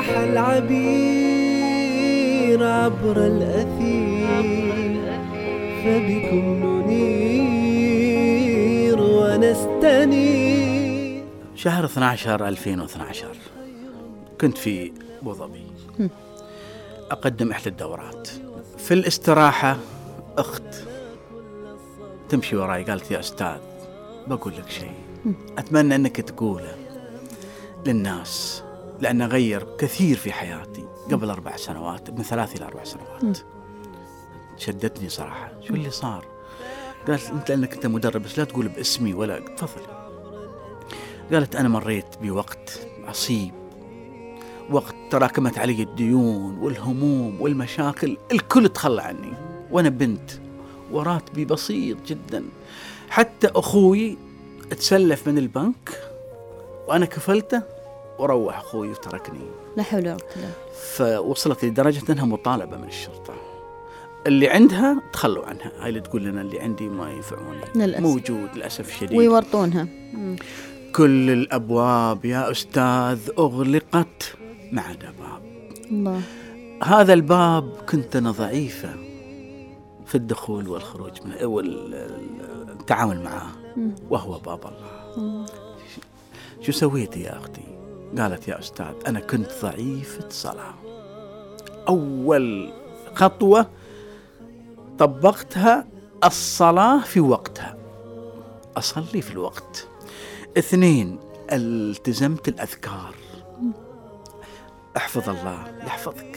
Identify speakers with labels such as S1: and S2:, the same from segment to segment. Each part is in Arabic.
S1: فاح العبير عبر الأثير، فبكم ننير ونستنير.
S2: شهر 12/2012 كنت في أبو ظبي أقدم إحدى الدورات. في الاستراحة أخت تمشي وراي قالت يا أستاذ بقول لك شيء أتمنى أنك تقوله للناس، لأنه غير كثير في حياتي قبل 4 سنوات، من 3 إلى 4 سنوات. شدتني صراحة. شو اللي صار؟ قالت أنت لأنك أنت مدرب بس لا تقول باسمي ولا تفضل. قالت أنا مريت بوقت عصيب، وقت تراكمت علي الديون والهموم والمشاكل، الكل تخلى عني وأنا بنت وراتبي بسيط جدا، حتى أخوي تسلف من البنك وأنا كفلته وروح أخوي وتركني.
S3: لا حول ولا قوة إلا بالله.
S2: فوصلت لدرجة أنها مطالبة من الشرطة، اللي عندها تخلوا عنها، هاي اللي تقول لنا اللي عندي ما ينفعوني
S3: للأسف.
S2: موجود للأسف الشديد،
S3: ويورطونها.
S2: كل الأبواب يا أستاذ أغلقت ما عدا باب.
S3: الله.
S2: هذا الباب كنت أنا ضعيفة في الدخول والخروج والتعامل معه، وهو باب الله. شو سويتي يا أختي؟ قالت يا أستاذ أنا كنت ضعيفة صلاة. أول خطوة طبقتها الصلاة في وقتها، أصلي في الوقت. 2 التزمت الأذكار، احفظ الله يحفظك.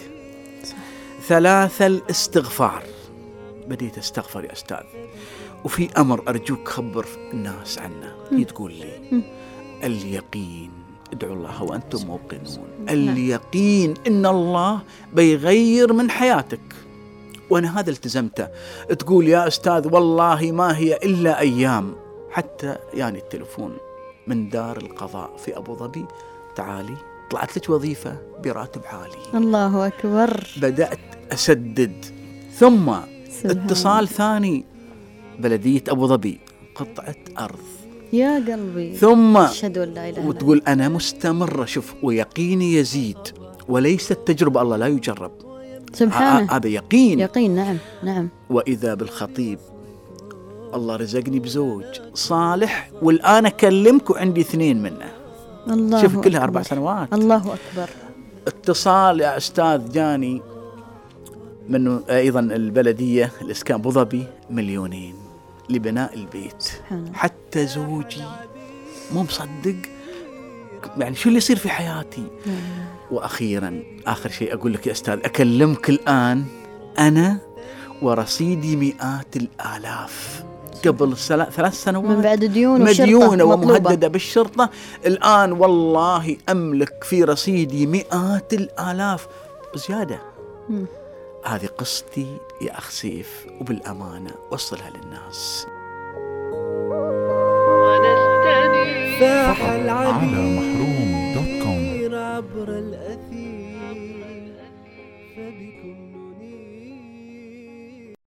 S2: 3 الاستغفار، بديت استغفر يا أستاذ. وفي أمر أرجوك خبر الناس عنه، هي تقول لي اليقين، ادعوا الله وأنتم موقنون، اليقين إن الله بيغير من حياتك، وأنا هذا التزمته. تقول يا أستاذ والله ما هي إلا أيام، حتى يعني التلفون من دار القضاء في أبو ظبي، تعالي طلعت لك وظيفة براتب عالي.
S3: الله أكبر.
S2: بدأت أسدد. ثم اتصال ثاني، بلدية أبو ظبي قطعة أرض
S3: يا قلبي.
S2: ثم
S3: أشهد أن لا إله إلا
S2: وتقول أنا مستمرة. شوف، ويقيني يزيد وليست تجربة، الله لا يجرب
S3: سبحانه،
S2: هذا يقين.
S3: يقين. نعم نعم.
S2: وإذا بالخطيب الله رزقني بزوج صالح، والآن أكلمك وعندي 2 منه.
S3: الله
S2: شوف كلها
S3: أكبر.
S2: 4 سنوات.
S3: الله أكبر.
S2: اتصال يا أستاذ جاني من أيضا البلدية الإسكان أبو ظبي 2,000,000 لبناء البيت. حتى زوجي مو مصدق يعني شو اللي يصير في حياتي. وأخيرا آخر شيء أقول لك يا أستاذ، أكلمك الآن أنا ورصيدي 100 الآلاف قبل 3 سنوات
S3: من بعد ديون
S2: مديونة ومهددة بالشرطة. الآن والله أملك في رصيدي 100 الآلاف زيادة. هذه قصتي يا أخ سيف، وبالأمانة وصلها للناس.
S1: فاح
S4: على محروم.com
S1: عبر الأثير، فبكم